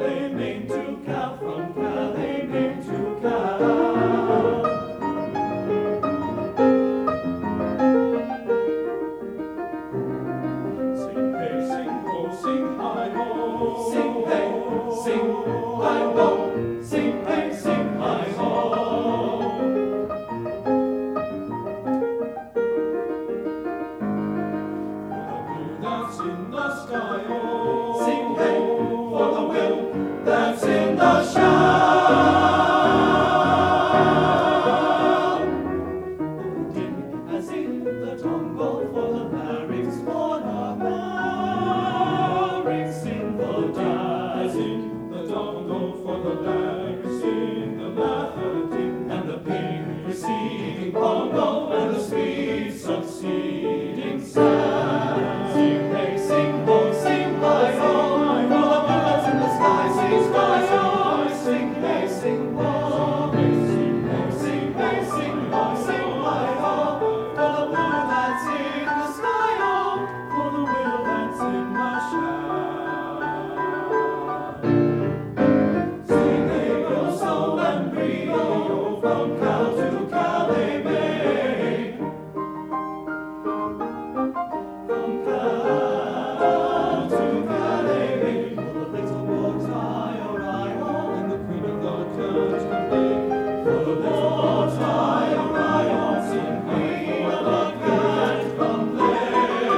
Calais, Maine to Cal, from Calais, Maine to Cal. Sing hey, sing ho, sing hi ho. Sing hey, sing hi ho. Sing hey, sing hi ho. That's in the sky, oh. Sing hey for the will that's in the shell. Oh, ding as in the dongle for the larynx, for the larynx in the as in the dongle for the larynx in the melody, and the pink preceding bongo and the sweet succeeding sound. Sing hey, sing ho, sing hi ho, for the birds in the sky, sing sky ho. Sing hey, sing ho, sing hey, sing hey, sing ho, sing hi ho, for the blue that's in the sky ho, for the will that's in the shell. Sing hey, go soul and brio, from Cal to Calais, Maine. From Cal to Calais, Maine, for the little boats I-O-I-O, and the queen of the church can play. For the little boats I-O-I-O, sing queen of the church can play.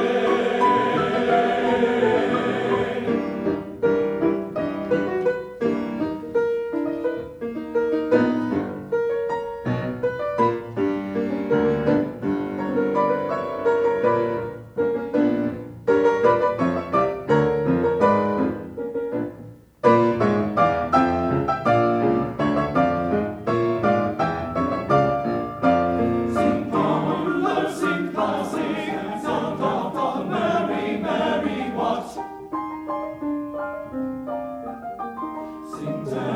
Sing parlor, sing classic, sound of the merry, merry watch. Sing